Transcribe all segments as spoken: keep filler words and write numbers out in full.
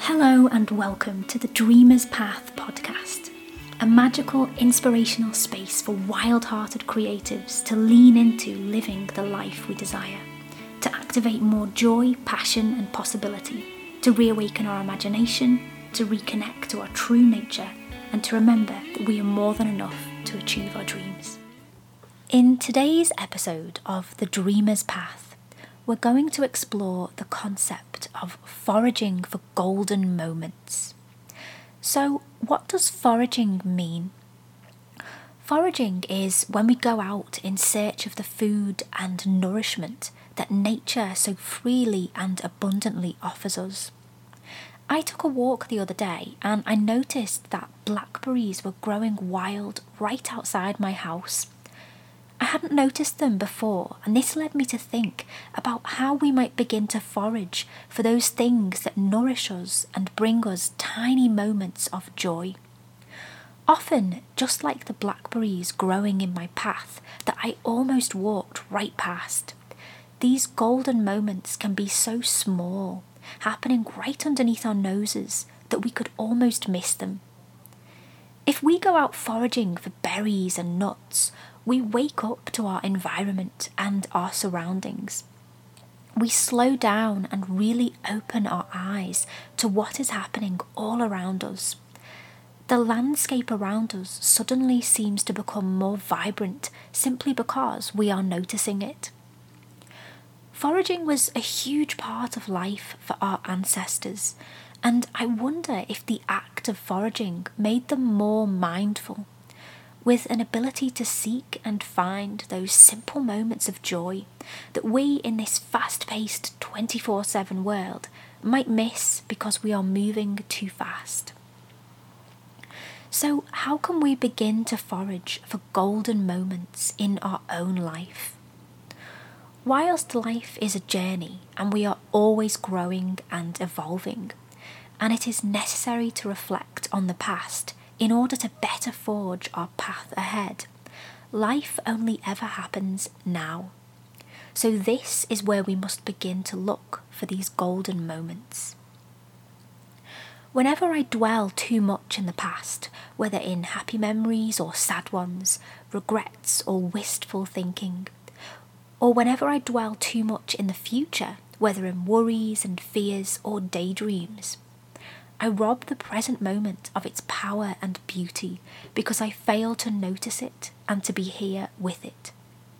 Hello and welcome to the Dreamer's Path podcast, a magical, inspirational space for wild-hearted creatives to lean into living the life we desire, to activate more joy, passion and possibility, to reawaken our imagination, to reconnect to our true nature, and to remember that we are more than enough to achieve our dreams. In today's episode of The Dreamer's Path, we're going to explore the concept of foraging for golden moments. So, what does foraging mean? Foraging is when we go out in search of the food and nourishment that nature so freely and abundantly offers us. I took a walk the other day and I noticed that blackberries were growing wild right outside my house. I hadn't noticed them before, and this led me to think about how we might begin to forage for those things that nourish us and bring us tiny moments of joy. Often, just like the blackberries growing in my path that I almost walked right past, these golden moments can be so small, happening right underneath our noses, that we could almost miss them. If we go out foraging for berries and nuts, we wake up to our environment and our surroundings. We slow down and really open our eyes to what is happening all around us. The landscape around us suddenly seems to become more vibrant simply because we are noticing it. Foraging was a huge part of life for our ancestors, and I wonder if the act of foraging made them more mindful, with an ability to seek and find those simple moments of joy that we in this fast-paced twenty-four seven world might miss because we are moving too fast. So how can we begin to forage for golden moments in our own life? Whilst life is a journey and we are always growing and evolving, and it is necessary to reflect on the past in order to better forge our path ahead, life only ever happens now. So this is where we must begin to look for these golden moments. Whenever I dwell too much in the past, whether in happy memories or sad ones, regrets or wistful thinking, or whenever I dwell too much in the future, whether in worries and fears or daydreams, I rob the present moment of its power and beauty because I fail to notice it and to be here with it.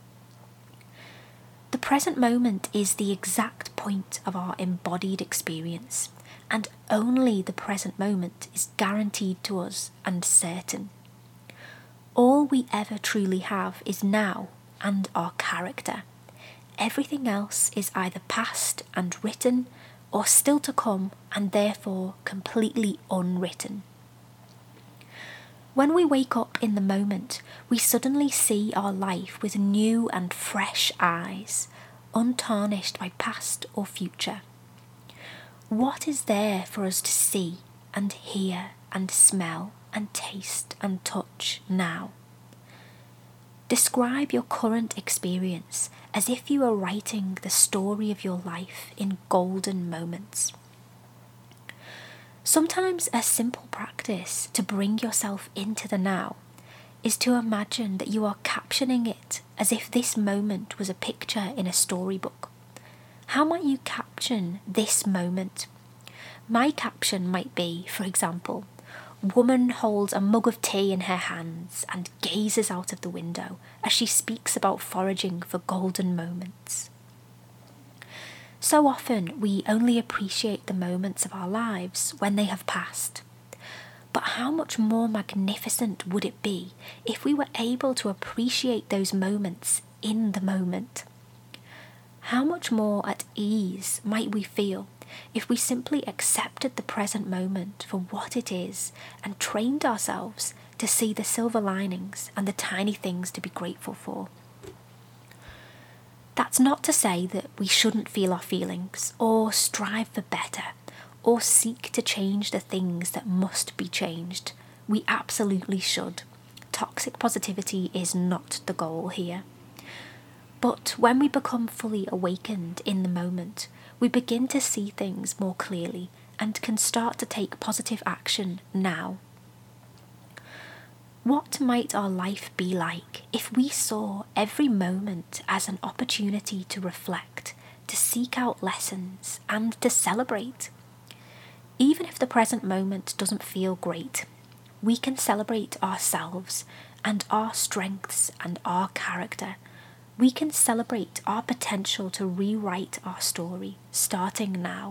The present moment is the exact point of our embodied experience, and only the present moment is guaranteed to us and certain. All we ever truly have is now and our character. Everything else is either past and written, or still to come and therefore completely unwritten. When we wake up in the moment, we suddenly see our life with new and fresh eyes, untarnished by past or future. What is there for us to see and hear and smell and taste and touch now? Describe your current experience as if you were writing the story of your life in golden moments. Sometimes a simple practice to bring yourself into the now is to imagine that you are captioning it as if this moment was a picture in a storybook. How might you caption this moment? My caption might be, for example, woman holds a mug of tea in her hands and gazes out of the window as she speaks about foraging for golden moments. So often we only appreciate the moments of our lives when they have passed. But how much more magnificent would it be if we were able to appreciate those moments in the moment? How much more at ease might we feel if we simply accepted the present moment for what it is and trained ourselves to see the silver linings and the tiny things to be grateful for? That's not to say that we shouldn't feel our feelings or strive for better or seek to change the things that must be changed. We absolutely should. Toxic positivity is not the goal here. But when we become fully awakened in the moment, we begin to see things more clearly and can start to take positive action now. What might our life be like if we saw every moment as an opportunity to reflect, to seek out lessons, and to celebrate? Even if the present moment doesn't feel great, we can celebrate ourselves and our strengths and our character. We can celebrate our potential to rewrite our story, starting now.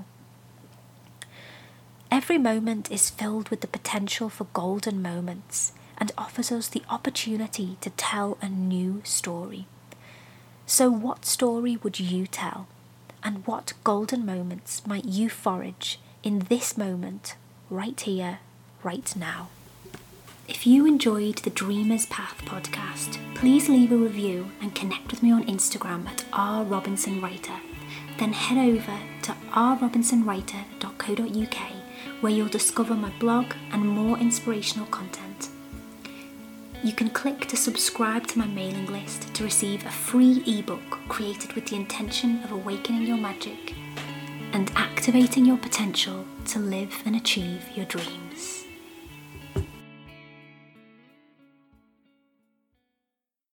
Every moment is filled with the potential for golden moments and offers us the opportunity to tell a new story. So what story would you tell? And what golden moments might you forage in this moment, right here, right now? If you enjoyed the Dreamer's Path podcast, please leave a review and connect with me on Instagram at r robinson writer. Then head over to r robinson writer dot co dot uk where you'll discover my blog and more inspirational content. You can click to subscribe to my mailing list to receive a free ebook created with the intention of awakening your magic and activating your potential to live and achieve your dreams.